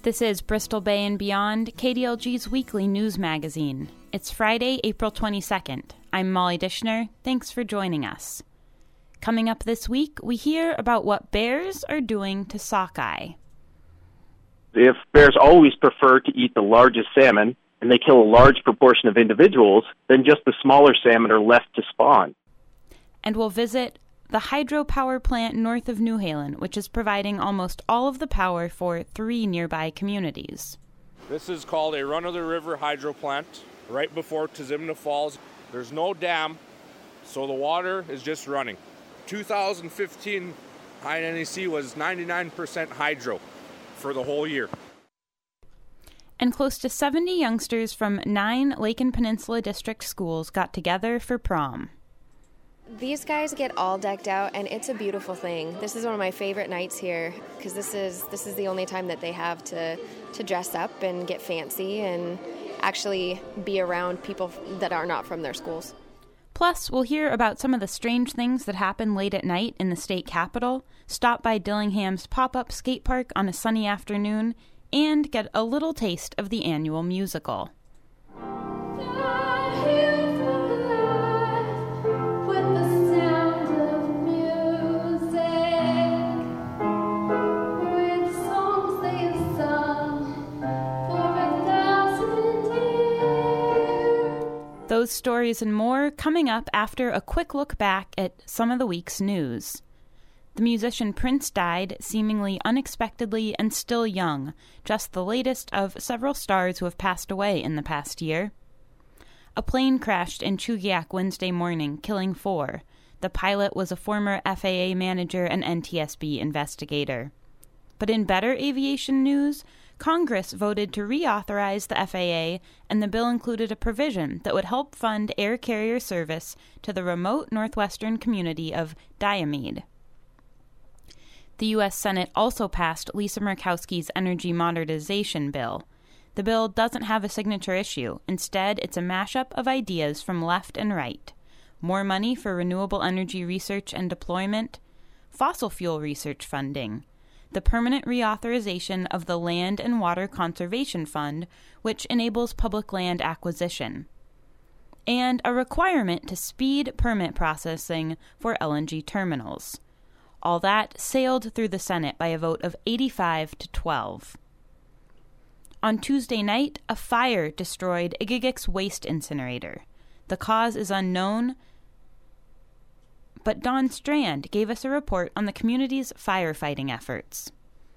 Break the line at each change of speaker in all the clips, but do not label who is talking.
This is Bristol Bay and Beyond, KDLG's weekly news magazine. It's Friday, April 22nd. I'm Molly Dishner. Thanks for joining us. Coming up this week, we hear about what bears are doing to sockeye.
If bears always prefer to eat the largest salmon, and they kill a large proportion of individuals, then just the smaller salmon are left to spawn.
And we'll visit the hydropower plant north of New Halen, which is providing almost all of the power for 3 nearby communities.
This is called a run-of-the-river hydro plant right before Tizimna Falls. There's no dam, so the water is just running. 2015 INNEC was 99% hydro for the whole year.
And close to 70 youngsters from 9 Lake and Peninsula District schools got together for prom.
These guys get all decked out, and it's a beautiful thing. This is one of my favorite nights here because this is the only time that they have to dress up and get fancy and actually be around people that are not from their schools.
Plus, we'll hear about some of the strange things that happen late at night in the state capitol, stop by Dillingham's pop-up skate park on a sunny afternoon, and get a little taste of the annual musical. Those stories and more coming up after a quick look back at some of the week's news. The musician Prince died seemingly unexpectedly and still young, just the latest of several stars who have passed away in the past year. A plane crashed in Chugiak Wednesday morning, killing 4. The pilot was a former FAA manager and NTSB investigator. But in better aviation news, Congress voted to reauthorize the FAA, and the bill included a provision that would help fund air carrier service to the remote northwestern community of Diomede. The U.S. Senate also passed Lisa Murkowski's energy modernization bill. The bill doesn't have a signature issue. Instead, it's a mashup of ideas from left and right. More money for renewable energy research and deployment, fossil fuel research funding, the permanent reauthorization of the Land and Water Conservation Fund, which enables public land acquisition, and a requirement to speed permit processing for LNG terminals. All that sailed through the Senate by a vote of 85 to 12. On Tuesday night, a fire destroyed Igigik's waste incinerator. The cause is unknown, but Don Strand gave us a report on the community's firefighting efforts.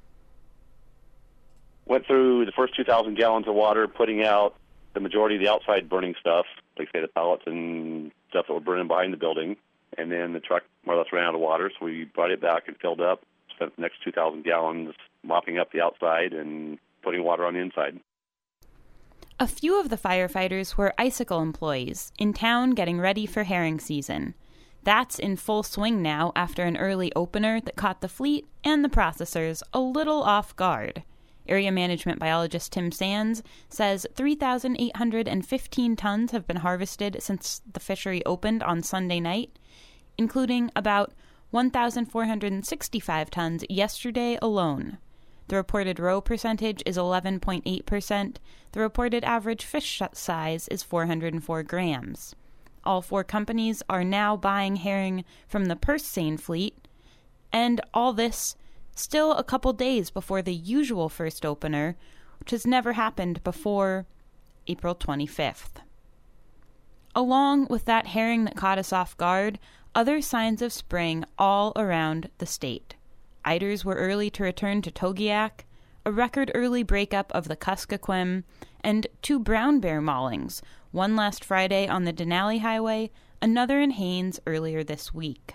Went through the first 2,000 gallons of water, putting out the majority of the outside burning stuff, like say the pallets and stuff that were burning behind the building. And then the truck more or less ran out of water, so we brought it back and filled up, spent the next 2,000 gallons mopping up the outside and putting water on the inside.
A few of the firefighters were Icicle employees in town getting ready for herring season. That's in full swing now after an early opener that caught the fleet and the processors a little off guard. Area management biologist Tim Sands says 3,815 tons have been harvested since the fishery opened on Sunday night, including about 1,465 tons yesterday alone. The reported roe percentage is 11.8%. The reported average fish size is 404 grams. All 4 companies are now buying herring from the purse seine fleet, and all this still a couple days before the usual first opener, which has never happened before April 25th. Along with that herring that caught us off guard, other signs of spring all around the state. Eiders were early to return to Togiak, a record early breakup of the Kuskokwim, and 2 brown bear maulings, one last Friday on the Denali Highway, another in Haines earlier this week.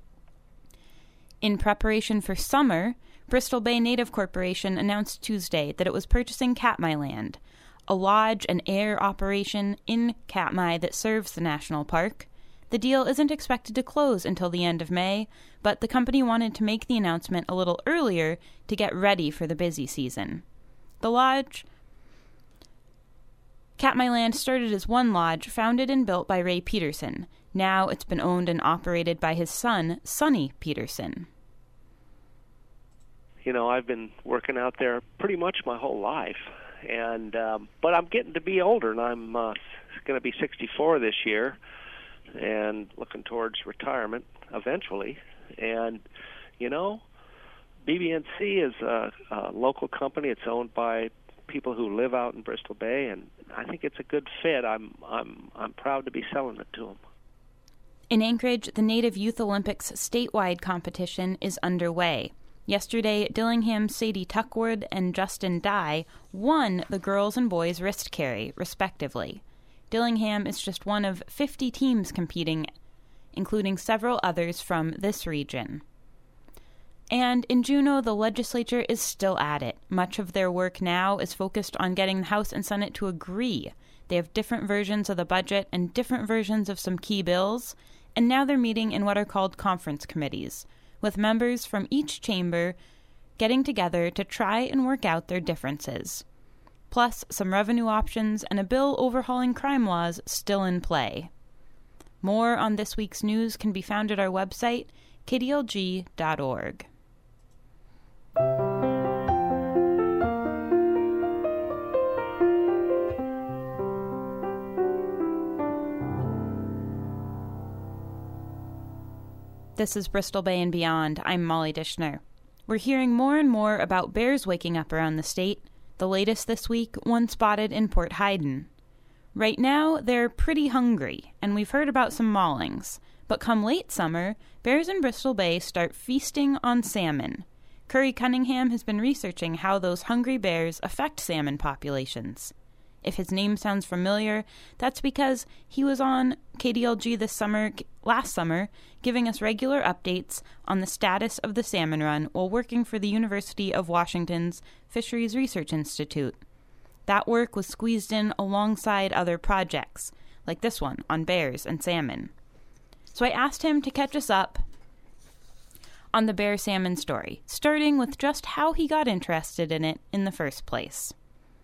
In preparation for summer, Bristol Bay Native Corporation announced Tuesday that it was purchasing Katmai Land, a lodge and air operation in Katmai that serves the national park. The deal isn't expected to close until the end of May, but the company wanted to make the announcement a little earlier to get ready for the busy season. The lodge, Katmai Land, started as one lodge founded and built by Ray Peterson. Now it's been owned and operated by his son, Sonny Peterson.
I've been working out there pretty much my whole life, and but I'm getting to be older, and I'm going to be 64 this year, and looking towards retirement eventually. And BB&C is a local company. It's owned by people who live out in Bristol Bay, and I think it's a good fit. I'm proud to be selling it to them.
In Anchorage, the Native Youth Olympics statewide competition is underway. Yesterday, Dillingham's Sadie Tuckwood and Justin Dye won the girls and boys wrist carry, respectively. Dillingham is just one of 50 teams competing, including several others from this region. And in Juneau, the legislature is still at it. Much of their work now is focused on getting the House and Senate to agree. They have different versions of the budget and different versions of some key bills, and now they're meeting in what are called conference committees, with members from each chamber getting together to try and work out their differences. Plus, some revenue options and a bill overhauling crime laws still in play. More on this week's news can be found at our website, kdlg.org. This is Bristol Bay and Beyond. I'm Molly Dishner. We're hearing more and more about bears waking up around the state. The latest this week, one spotted in Port Haydon. Right now, they're pretty hungry, and we've heard about some maulings. But come late summer, bears in Bristol Bay start feasting on salmon. Curry Cunningham has been researching how those hungry bears affect salmon populations. If his name sounds familiar, that's because he was on KDLG last summer, giving us regular updates on the status of the salmon run while working for the University of Washington's Fisheries Research Institute. That work was squeezed in alongside other projects, like this one on bears and salmon. So I asked him to catch us up on the bear salmon story, starting with just how he got interested in it in the first place.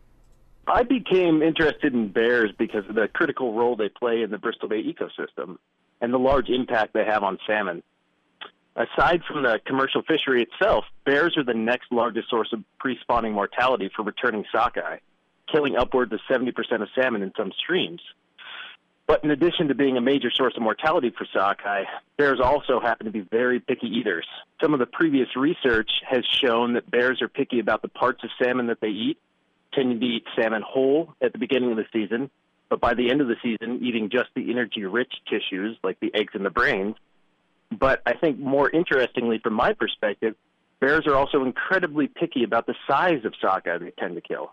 I became interested in bears because of the critical role they play in the Bristol Bay ecosystem and the large impact they have on salmon. Aside from the commercial fishery itself, bears are the next largest source of pre-spawning mortality for returning sockeye, killing upwards of 70% of salmon in some streams. But in addition to being a major source of mortality for sockeye, bears also happen to be very picky eaters. Some of the previous research has shown that bears are picky about the parts of salmon that they eat, tending to eat salmon whole at the beginning of the season, but by the end of the season, eating just the energy-rich tissues like the eggs and the brains. But I think more interestingly, from my perspective, bears are also incredibly picky about the size of sockeye they tend to kill.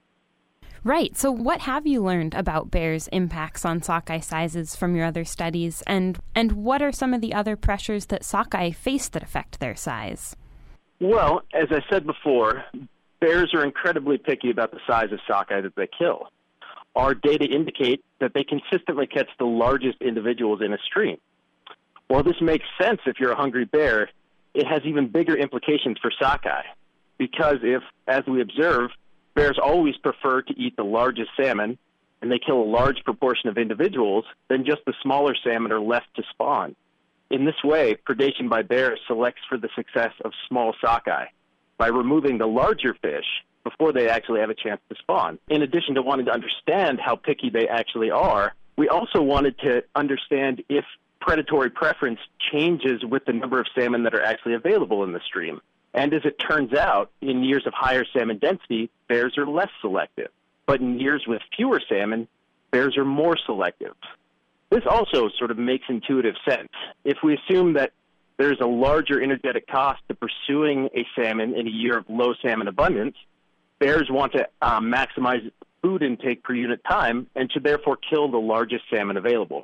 Right. So what have you learned about bears' impacts on sockeye sizes from your other studies, and what are some of the other pressures that sockeye face that affect their size?
Well, as I said before, bears are incredibly picky about the size of sockeye that they kill. Our data indicate that they consistently catch the largest individuals in a stream. While this makes sense if you're a hungry bear, it has even bigger implications for sockeye. Because if, as we observe, bears always prefer to eat the largest salmon, and they kill a large proportion of individuals, then just the smaller salmon are left to spawn. In this way, predation by bears selects for the success of small sockeye by removing the larger fish before they actually have a chance to spawn. In addition to wanting to understand how picky they actually are, we also wanted to understand if predatory preference changes with the number of salmon that are actually available in the stream. And as it turns out, in years of higher salmon density, bears are less selective. But in years with fewer salmon, bears are more selective. This also sort of makes intuitive sense. If we assume that there's a larger energetic cost to pursuing a salmon in a year of low salmon abundance, bears want to maximize food intake per unit time and should therefore kill the largest salmon available.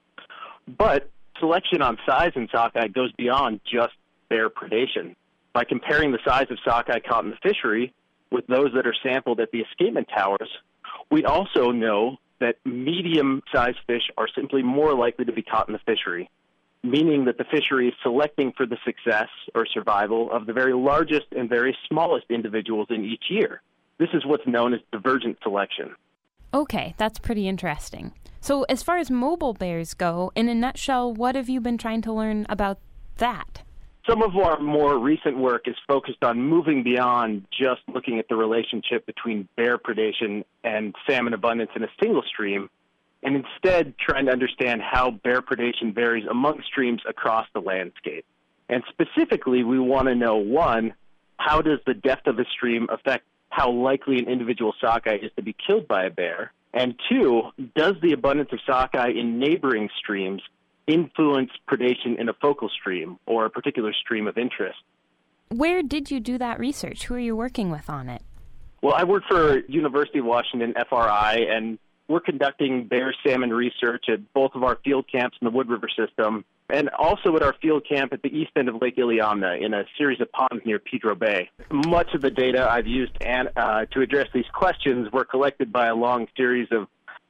But selection on size in sockeye goes beyond just bear predation. By comparing the size of sockeye caught in the fishery with those that are sampled at the escapement towers, we also know that medium-sized fish are simply more likely to be caught in the fishery, meaning that the fishery is selecting for the success or survival of the very largest and very smallest individuals in each year. This is what's known as divergent selection.
Okay, that's pretty interesting. So as far as mobile bears go, in a nutshell, what have you been trying to learn about that?
Some of our more recent work is focused on moving beyond just looking at the relationship between bear predation and salmon abundance in a single stream, and instead trying to understand how bear predation varies among streams across the landscape. And specifically, we want to know, one, how does the depth of a stream affect how likely an individual sockeye is to be killed by a bear? And two, does the abundance of sockeye in neighboring streams influence predation in a focal stream or a particular stream of interest?
Where did you do that research? Who are you working with on it?
Well, I work for University of Washington, FRI, and we're conducting bear salmon research at both of our field camps in the Wood River system and also at our field camp at the east end of Lake Iliamna in a series of ponds near Pedro Bay. Much of the data I've used to address these questions were collected by a long series of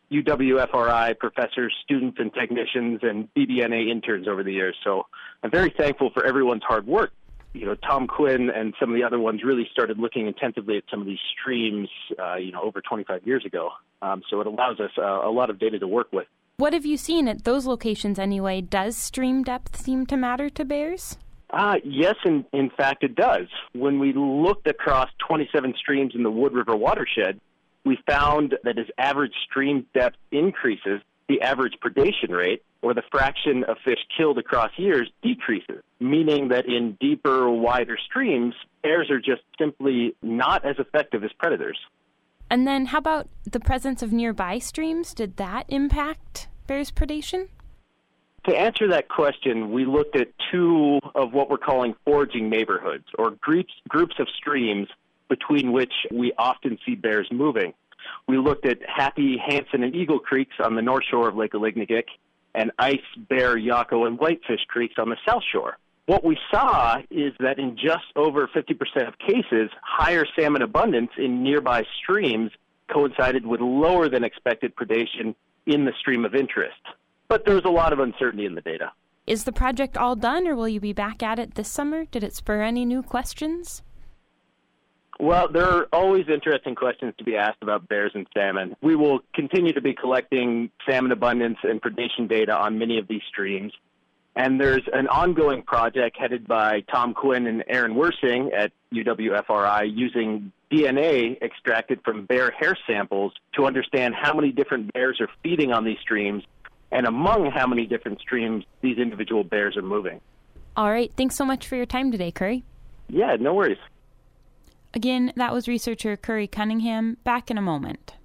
UWFRI professors, students, and technicians, and BBNA interns over the years. So I'm very thankful for everyone's hard work. You know, Tom Quinn and some of the other ones really started looking intensively at some of these streams, over 25 years ago. So it allows us a lot of data to work with.
What have you seen at those locations anyway? Does stream depth seem to matter to bears?
Yes, in fact it does. When we looked across 27 streams in the Wood River watershed, we found that as average stream depth increases, the average predation rate, or the fraction of fish killed across years, decreases, meaning that in deeper, wider streams, bears are just simply not as effective as predators.
And then how about the presence of nearby streams? Did that impact bears' predation?
To answer that question, we looked at two of what we're calling foraging neighborhoods, or groups of streams between which we often see bears moving. We looked at Happy, Hansen, and Eagle Creeks on the north shore of Lake Alignagic, and Ice, Bear, Yako, and Whitefish Creeks on the south shore. What we saw is that in just over 50% of cases, higher salmon abundance in nearby streams coincided with lower than expected predation in the stream of interest. But there's a lot of uncertainty in the data.
Is the project all done, or will you be back at it this summer? Did it spur any new questions?
Well, there are always interesting questions to be asked about bears and salmon. We will continue to be collecting salmon abundance and predation data on many of these streams. And there's an ongoing project headed by Tom Quinn and Aaron Wersing at UWFRI using DNA extracted from bear hair samples to understand how many different bears are feeding on these streams and among how many different streams these individual bears are moving.
All right. Thanks so much for your time today, Curry.
Yeah, no worries.
Again, that was researcher Curry Cunningham. Back in a moment.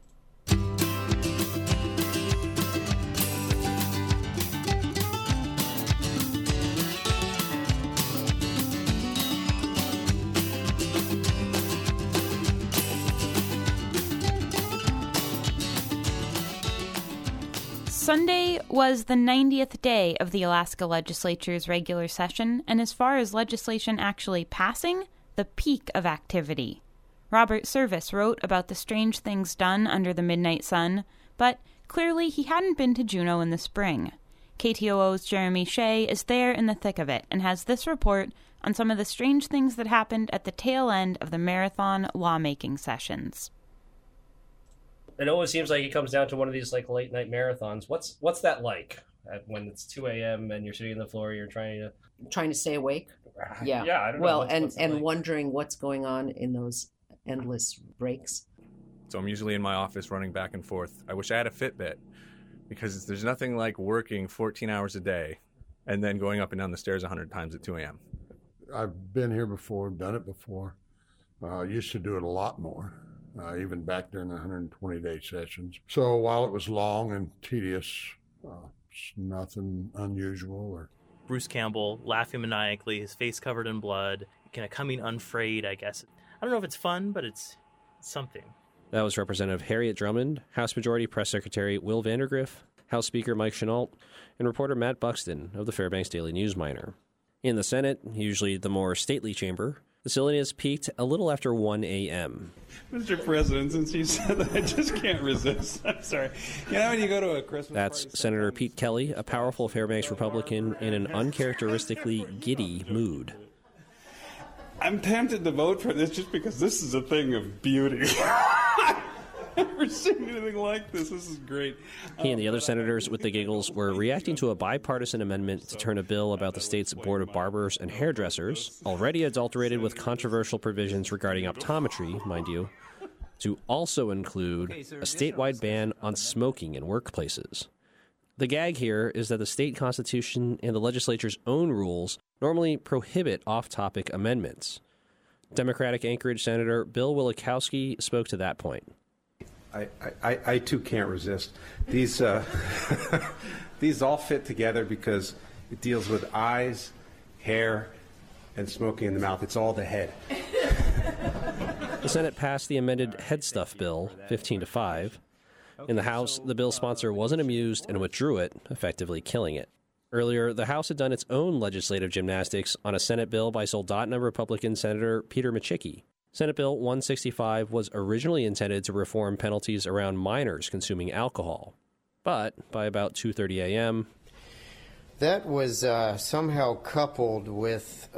Sunday was the 90th day of the Alaska Legislature's regular session, and as far as legislation actually passing, the peak of activity. Robert Service wrote about the strange things done under the midnight sun, but clearly he hadn't been to Juneau in the spring. KTOO's Jeremy Shea is there in the thick of it and has this report on some of the strange things that happened at the tail end of the marathon lawmaking sessions.
It always seems like it comes down to one of these like late night marathons. What's that like when it's 2 a.m. and you're sitting on the floor, you're trying to
stay awake? Yeah.
Yeah, I don't know.
Well,
what's
and
like?
wondering what's going on in those endless breaks.
So I'm usually in my office running back and forth. I wish I had a Fitbit because there's nothing like working 14 hours a day and then going up and down the stairs 100 times at 2 a.m.
I've been here before, done it before. Used to do it a lot more. Even back during the 120-day sessions. So while it was long and tedious, it's nothing unusual.
Bruce Campbell laughing maniacally, his face covered in blood, kind of coming unfrayed, I guess. I don't know if it's fun, but it's something.
That was Representative Harriet Drummond, House Majority Press Secretary Will Vandergriff, House Speaker Mike Chenault, and reporter Matt Buxton of the Fairbanks Daily News Miner. In the Senate, usually the more stately chamber, the silliness peaked a little after 1 a.m.
Mr. President, since you said that, I just can't resist. I'm sorry. You know when you go to a Christmas
That's
party,
Senator Pete Kelly, a powerful Fairbanks Republican in an uncharacteristically giddy mood.
I'm tempted to vote for this just because this is a thing of beauty. never seen anything like this. This is great.
He and the other senators with the giggles were reacting to a bipartisan amendment to turn a bill about the state's Board of Barbers and Hairdressers, already adulterated with controversial provisions regarding optometry, mind you, to also include a statewide ban on smoking in workplaces. The gag here is that the state constitution and the legislature's own rules normally prohibit off-topic amendments. Democratic Anchorage Senator Bill Wielechowski spoke to that point.
I too can't resist. These these all fit together because it deals with eyes, hair, and smoking in the mouth. It's all the head.
The Senate passed the amended Head Stuff bill 15-5. In the House, the bill's sponsor wasn't amused and withdrew it, effectively killing it. Earlier, the House had done its own legislative gymnastics on a Senate bill by Soldotna Republican Senator Peter Micciche. Senate Bill 165 was originally intended to reform penalties around minors consuming alcohol. But by about 2:30 a.m.,
that was somehow coupled with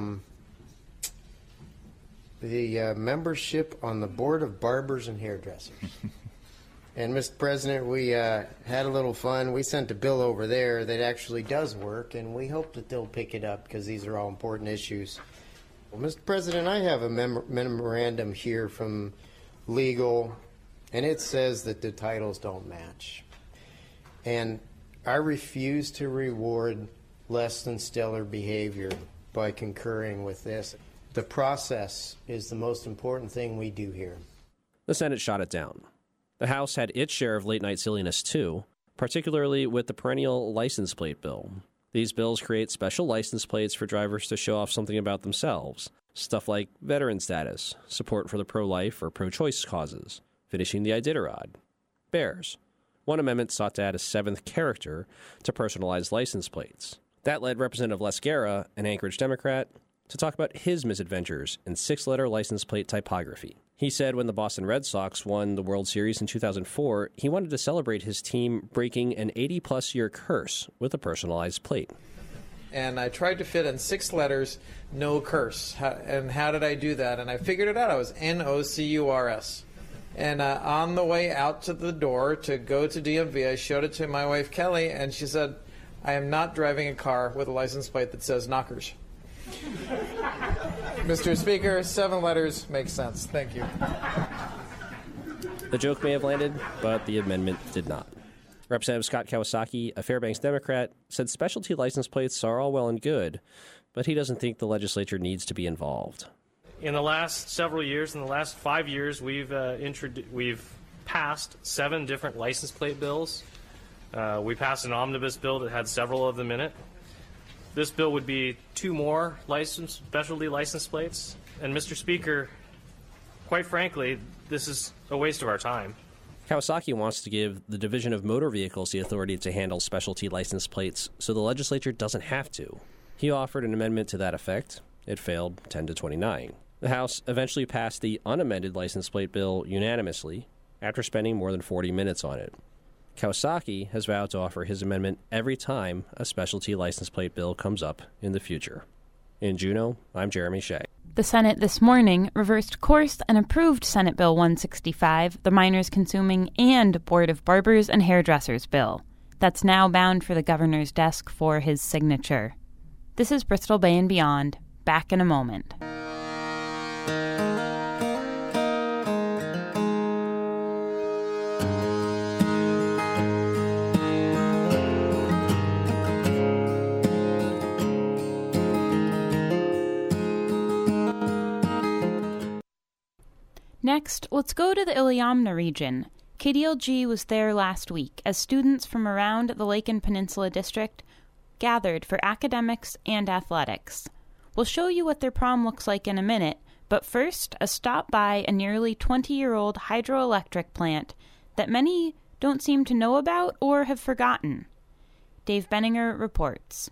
the membership on the Board of Barbers and Hairdressers. And, Mr. President, we had a little fun. We sent a bill over there that actually does work, and we hope that they'll pick it up because these are all important issues. Well, Mr. President, I have a memorandum here from legal, and it says that the titles don't match. And I refuse to reward less than stellar behavior by concurring with this. The process is the most important thing we do here.
The Senate shot it down. The House had its share of late-night silliness, too, particularly with the perennial license plate bill. These bills create special license plates for drivers to show off something about themselves, stuff like veteran status, support for the pro-life or pro-choice causes, finishing the Iditarod. Bears. One amendment sought to add a seventh character to personalized license plates. That led Representative Les Guerra, an Anchorage Democrat, to talk about his misadventures in six-letter license plate typography. He said when the Boston Red Sox won the World Series in 2004, he wanted to celebrate his team breaking an 80-plus year curse with a personalized plate.
And I tried to fit in 6 letters, no curse. And how did I do that? And I figured it out. I was N-O-C-U-R-S. And on the way out to the door to go to DMV, I showed it to my wife, Kelly, and she said, I am not driving a car with a license plate that says knockers. Mr. Speaker, 7 letters makes sense. Thank you.
The joke may have landed, but the amendment did not. Representative Scott Kawasaki, a Fairbanks Democrat, said specialty license plates are all well and good, but he doesn't think the legislature needs to be involved.
In the last several years, in the last 5 years, we've passed 7 different license plate bills. We passed an omnibus bill that had several of them in it. This bill would be 2 more specialty license plates. And, Mr. Speaker, quite frankly, this is a waste of our time.
Kawasaki wants to give the Division of Motor Vehicles the authority to handle specialty license plates so the legislature doesn't have to. He offered an amendment to that effect. It failed 10-29. The House eventually passed the unamended license plate bill unanimously after spending more than 40 minutes on it. Kawasaki has vowed to offer his amendment every time a specialty license plate bill comes up in the future. In Juneau, I'm Jeremy Shea.
The Senate this morning reversed course and approved Senate Bill 165, the Minors Consuming and Board of Barbers and Hairdressers bill. That's now bound for the governor's desk for his signature. This is Bristol Bay and Beyond. Back in a moment. Next, let's go to the Iliamna region. KDLG was there last week as students from around the Lake and Peninsula District gathered for academics and athletics. We'll show you what their prom looks like in a minute, but first, a stop by a nearly 20-year-old hydroelectric plant that many don't seem to know about or have forgotten. Dave Benninger reports.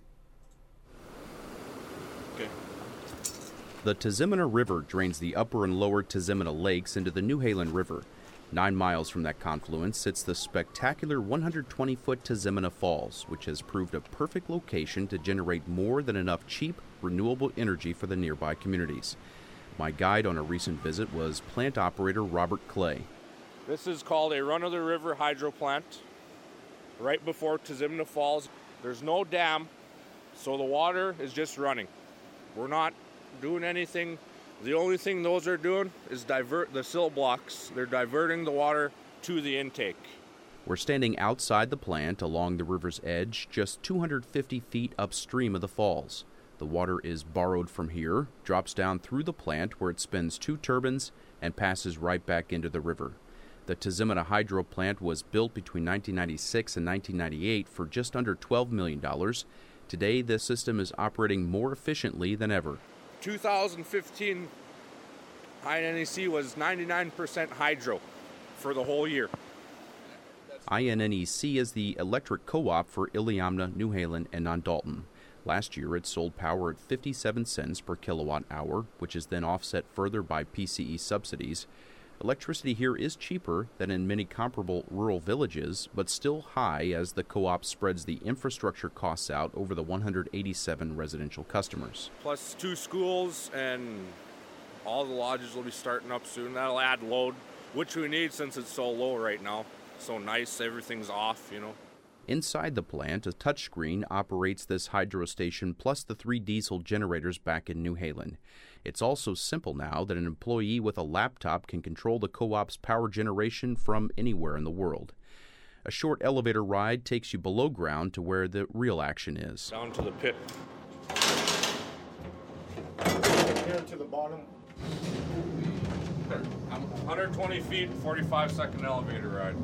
The Tizimina River drains the upper and lower Tizimina lakes into the New Halen River. 9 miles from that confluence sits the spectacular 120-foot Tizimina Falls, which has proved a perfect location to generate more than enough cheap, renewable energy for the nearby communities. My guide on a recent visit was plant operator Robert Clay.
This is called a run-of-the-river hydro plant right before Tizimna Falls. There's no dam, so the water is just running. We're not doing anything. The only thing those are doing is divert the sill blocks. They're diverting the water to the intake.
We're standing outside the plant along the river's edge, just 250 feet upstream of the falls. The water is borrowed from here, drops down through the plant where it spins 2 turbines, and passes right back into the river. The Tizimna Hydro Plant was built between 1996 and 1998 for just under $12 million. Today, the system is operating more efficiently than ever.
2015 INNEC was 99% hydro for the whole year.
INNEC is the electric co-op for Iliamna, New Halen, and Non-Dalton. Last year, it sold power at 57 cents per kilowatt hour, which is then offset further by PCE subsidies. Electricity here is cheaper than in many comparable rural villages, but still high as the co-op spreads the infrastructure costs out over the 187 residential customers.
Plus 2 schools, and all the lodges will be starting up soon. That'll add load, which we need since it's so low right now. So nice, everything's off, you know.
Inside the plant, a touchscreen operates this hydro station plus the 3 diesel generators back in New Halen. It's also simple now that an employee with a laptop can control the co-op's power generation from anywhere in the world. A short elevator ride takes you below ground to where the real action is.
Down to the pit.
Here to the bottom.
120 feet, 45-second elevator ride.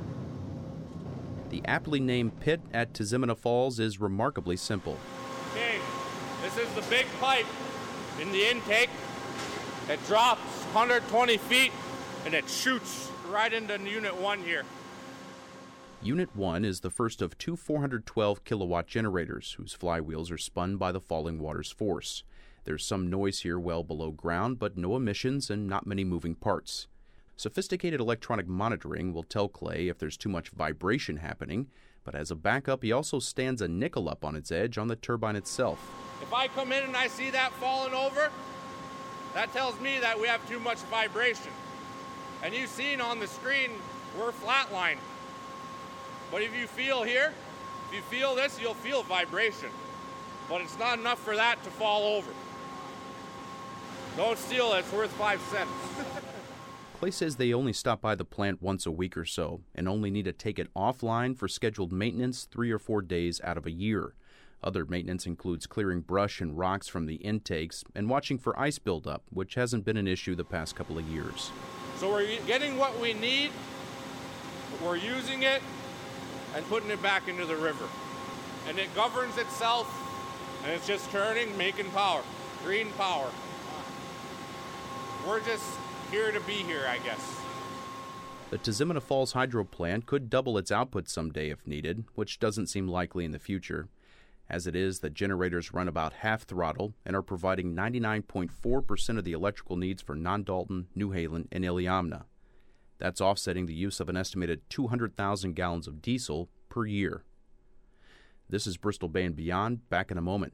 The aptly named pit at Tizimna Falls is remarkably simple.
Okay, this is the big pipe in the intake. It drops 120 feet and it shoots right into Unit 1 here.
Unit 1 is the first of 2 412 kilowatt generators whose flywheels are spun by the falling water's force. There's some noise here well below ground, but no emissions and not many moving parts. Sophisticated electronic monitoring will tell Clay if there's too much vibration happening, but as a backup, he also stands a nickel up on its edge on the turbine itself.
If I come in and I see that falling over, that tells me that we have too much vibration. And you've seen on the screen, we're flatlined. But if you feel here, if you feel this, you'll feel vibration. But it's not enough for that to fall over. Don't steal it, it's worth 5 cents.
Clay says they only stop by the plant once a week or so and only need to take it offline for scheduled maintenance 3 or 4 days out of a year. Other maintenance includes clearing brush and rocks from the intakes and watching for ice buildup, which hasn't been an issue the past couple of years.
So we're getting what we need, we're using it, and putting it back into the river. And it governs itself, and it's just turning, making power, green power. We're just here to be here, I guess.
The Tizimna Falls Hydro Plant could double its output someday if needed, which doesn't seem likely in the future. As it is, the generators run about half throttle and are providing 99.4% of the electrical needs for Non-Dalton, New Halen, and Iliamna. That's offsetting the use of an estimated 200,000 gallons of diesel per year. This is Bristol Bay and Beyond. Back in a moment.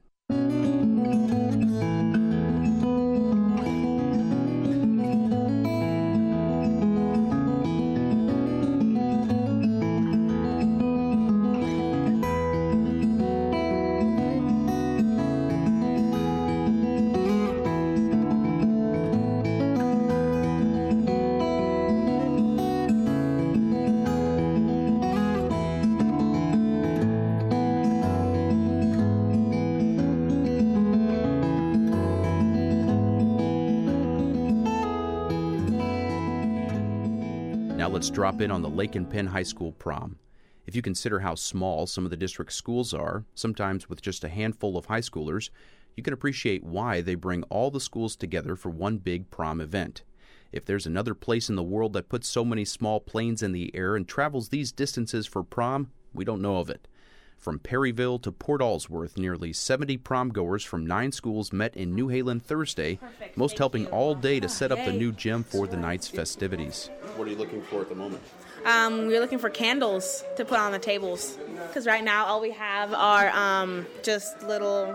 Let's drop in on the Lake and Penn High School prom. If you consider how small some of the district's schools are, sometimes with just a handful of high schoolers, you can appreciate why they bring all the schools together for one big prom event. If there's another place in the world that puts so many small planes in the air and travels these distances for prom, we don't know of it. From Perryville to Port Allsworth, nearly 70 prom goers from 9 schools met in New Halen Thursday, most helping all day to set up the new gym for the night's festivities. What are you looking for at the moment?
We're looking for candles to put on the tables, because right now all we have are just little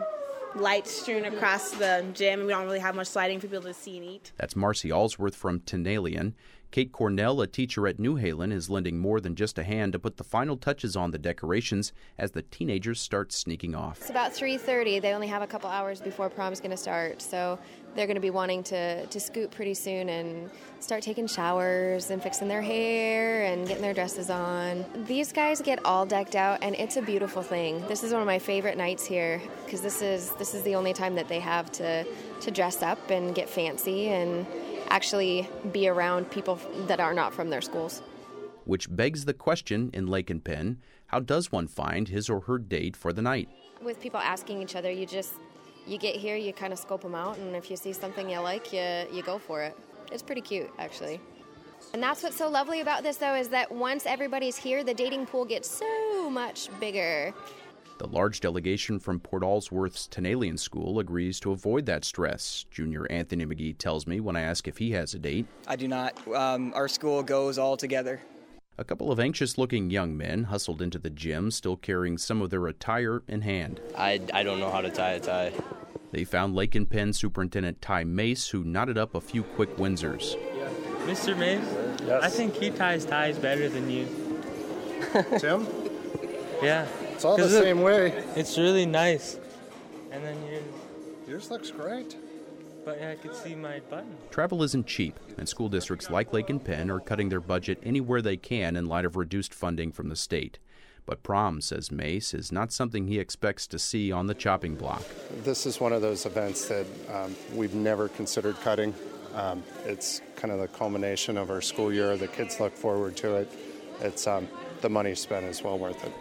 lights strewn across the gym, and we don't really have much sliding for people to see and eat.
That's Marcy Allsworth from Tenalian. Kate Cornell, a teacher at New Halen, is lending more than just a hand to put the final touches on the decorations as the teenagers start sneaking off.
It's about 3:30. They only have a couple hours before prom's going to start, so they're going to be wanting to scoot pretty soon and start taking showers and fixing their hair and getting their dresses on. These guys get all decked out, and it's a beautiful thing. This is one of my favorite nights here because this is the only time that they have to dress up and get fancy and actually be around people that are not from their schools.
Which begs the question in Lake and Penn, how does one find his or her date for the night?
With people asking each other, you get here, you kind of scope them out, and if you see something you like, you go for it. It's pretty cute, actually. And that's what's so lovely about this, though, is that once everybody's here, the dating pool gets so much bigger.
The large delegation from Port Allsworth's Tenalian School agrees to avoid that stress. Junior Anthony McGee tells me when I ask if he has a date.
I do not. Our school goes all together.
A couple of anxious-looking young men hustled into the gym, still carrying some of their attire in hand.
I don't know how to tie a tie.
They found Lake and Penn Superintendent Ty Mace, who knotted up a few quick Windsors.
Mr. Mace, yes. I think he ties better than you.
Tim?
Yeah.
It's all the same way.
It's really nice. And then
yours looks great.
But I could see my button.
Travel isn't cheap, and school districts like Lake and Penn are cutting their budget anywhere they can in light of reduced funding from the state. But prom, says Mace, is not something he expects to see on the chopping block.
This is one of those events that we've never considered cutting. It's kind of the culmination of our school year. The kids look forward to it. It's the money spent is well worth it.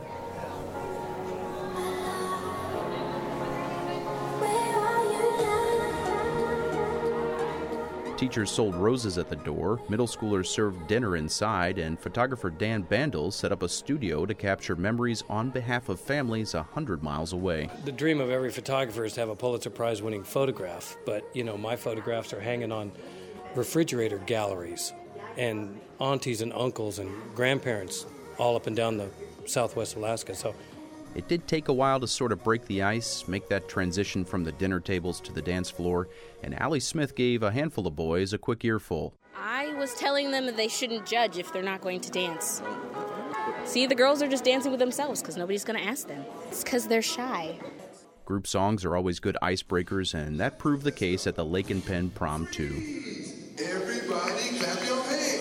Teachers sold roses at the door, middle schoolers served dinner inside, and photographer Dan Bandel set up a studio to capture memories on behalf of families 100 miles away.
The dream of every photographer is to have a Pulitzer Prize-winning photograph, but, my photographs are hanging on refrigerator galleries, and aunties and uncles and grandparents all up and down the southwest Alaska, so...
It did take a while to sort of break the ice, make that transition from the dinner tables to the dance floor, and Allie Smith gave a handful of boys a quick earful.
I was telling them that they shouldn't judge if they're not going to dance. See, the girls are just dancing with themselves because nobody's going to ask them. It's because they're shy.
Group songs are always good icebreakers, and that proved the case at the Lake and Penn Prom, too.
Everybody clap your hands.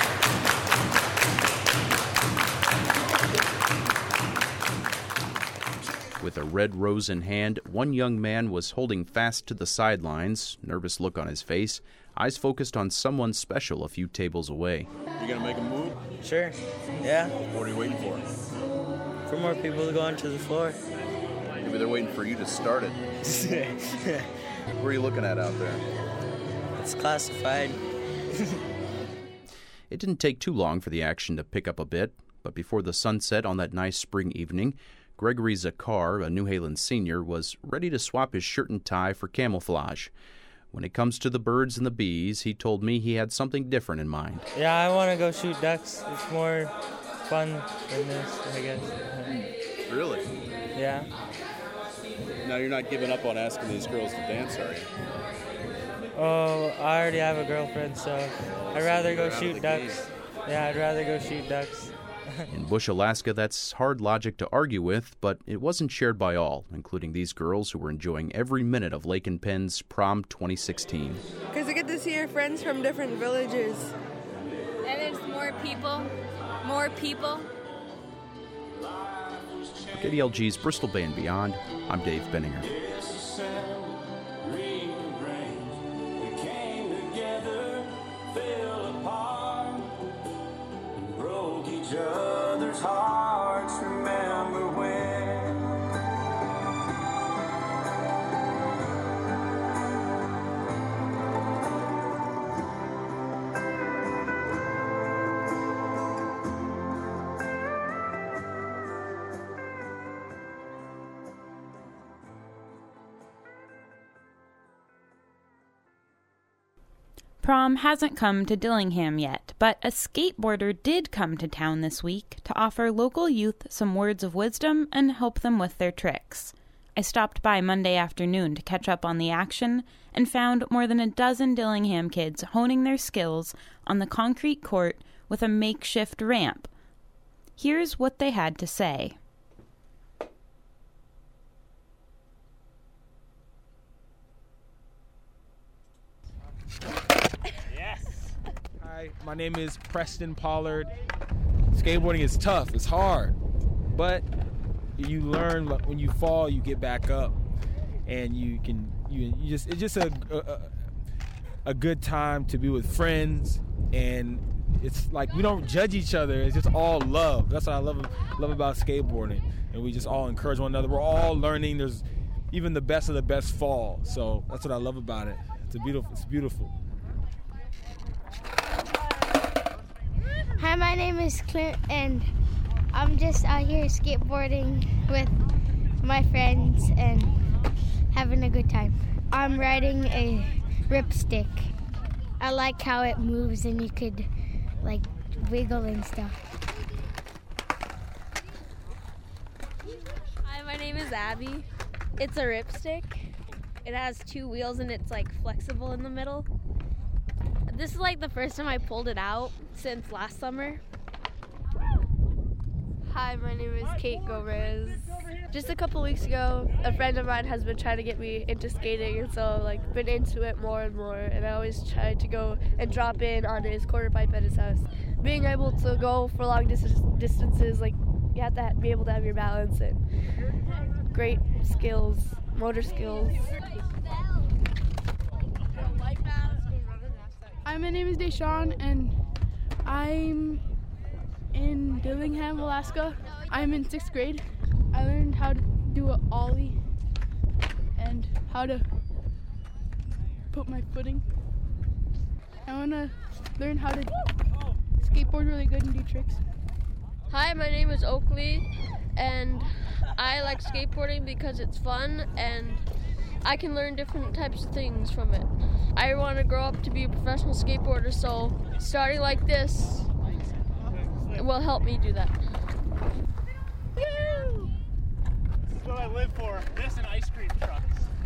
With a red rose in hand, one young man was holding fast to the sidelines, nervous look on his face, eyes focused on someone special a few tables away.
You gonna make a move?
Sure. Yeah.
What are you waiting for?
For more people to go onto the floor.
Maybe they're waiting for you to start it. What are you looking at out there?
It's classified.
It didn't take too long for the action to pick up a bit, but before the sun set on that nice spring evening, Gregory Zakar, a New Halen senior, was ready to swap his shirt and tie for camouflage. When it comes to the birds and the bees, he told me he had something different in mind.
Yeah, I want to go shoot ducks. It's more fun than this, I guess.
Really?
Yeah.
Now you're not giving up on asking these girls to dance, are you?
Oh, I already have a girlfriend, so I'd rather go shoot ducks. Yeah, I'd rather go shoot ducks.
In Bush, Alaska, that's hard logic to argue with, but it wasn't shared by all, including these girls who were enjoying every minute of Lake and Penn's Prom 2016.
Because I get to see your friends from different villages.
And there's more people. More people.
KDLG's Bristol Bay and Beyond, I'm Dave Benninger.
Each other's hearts, remember when.
Prom hasn't come to Dillingham yet, but a skateboarder did come to town this week to offer local youth some words of wisdom and help them with their tricks. I stopped by Monday afternoon to catch up on the action and found more than a dozen Dillingham kids honing their skills on the concrete court with a makeshift ramp. Here's what they had to say.
Hi, my name is Preston Pollard. Skateboarding is tough, it's hard, but you learn when you fall, you get back up, and it's just a good time to be with friends, and it's like we don't judge each other. It's just all love. That's what I love about skateboarding, and we just all encourage one another. We're all learning. There's even the best of the best fall, so that's what I love about it. It's beautiful.
Hi, my name is Clint, and I'm just out here skateboarding with my friends and having a good time. I'm riding a ripstick. I like how it moves and you could like wiggle and stuff.
Hi, my name is Abby. It's a ripstick. It has 2 wheels and it's like flexible in the middle. This is like the first time I pulled it out since last summer.
Hi, my name is Kate Gomez. Just a couple weeks ago, a friend of mine has been trying to get me into skating, and so I've like been into it more and more, and I always try to go and drop in on his quarter pipe at his house. Being able to go for long distances, like you have to be able to have your balance and great skills, motor skills.
Hi, my name is Deshawn, and I'm in Dillingham, Alaska. I'm in 6th grade. I learned how to do an ollie and how to put my footing. I want to learn how to skateboard really good and do tricks.
Hi, my name is Oakley, and I like skateboarding because it's fun and I can learn different types of things from it. I want to grow up to be a professional skateboarder, so starting like this will help me do that.
Woo! This is what I live for. This and ice cream trucks.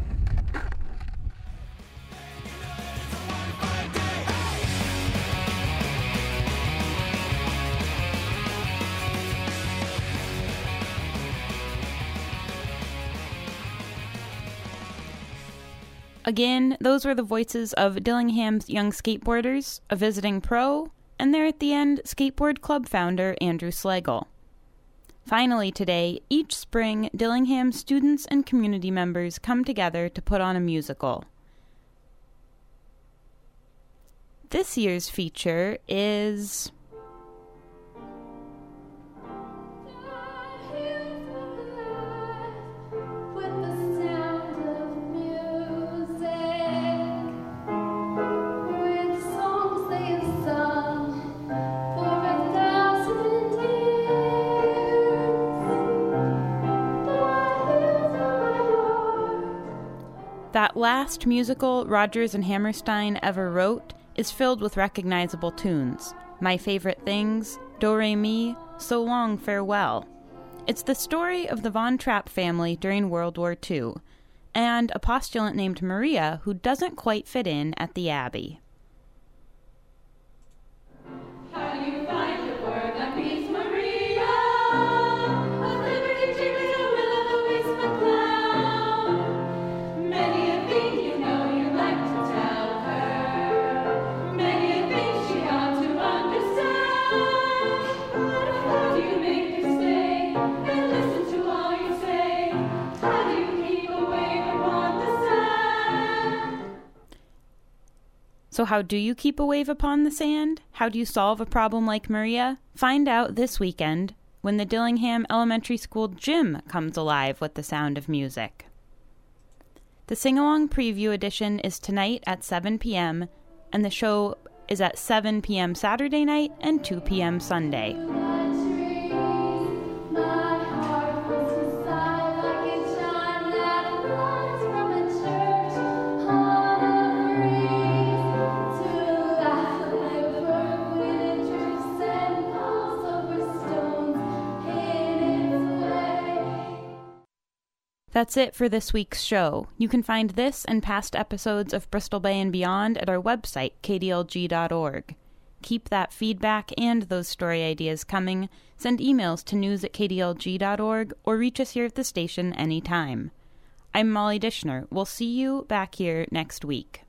Again, those were the voices of Dillingham's young skateboarders, a visiting pro, and there at the end, Skateboard Club founder Andrew Slagle. Finally today, each spring, Dillingham students and community members come together to put on a musical. This year's feature is that last musical Rodgers and Hammerstein ever wrote is filled with recognizable tunes. My Favorite Things, Do Re Mi, So Long Farewell. It's the story of the Von Trapp family during World War II, and a postulant named Maria who doesn't quite fit in at the Abbey.
How do you find the word that means Maria? Of liberty, Jimmy, the will of the whisper cloud. Many a thing you know you like to tell her. Many a thing she ought to understand. But how do you make her stay and listen to all you say? How do you keep away upon the sand?
So how do you keep a wave upon the sand? How do you solve a problem like Maria? Find out this weekend when the Dillingham Elementary School gym comes alive with the sound of music. The sing-along preview edition is tonight at 7 p.m., and the show is at 7 p.m. Saturday night and 2 p.m. Sunday. That's it for this week's show. You can find this and past episodes of Bristol Bay and Beyond at our website, kdlg.org. Keep that feedback and those story ideas coming. Send emails to news@kdlg.org or reach us here at the station anytime. I'm Molly Dishner. We'll see you back here next week.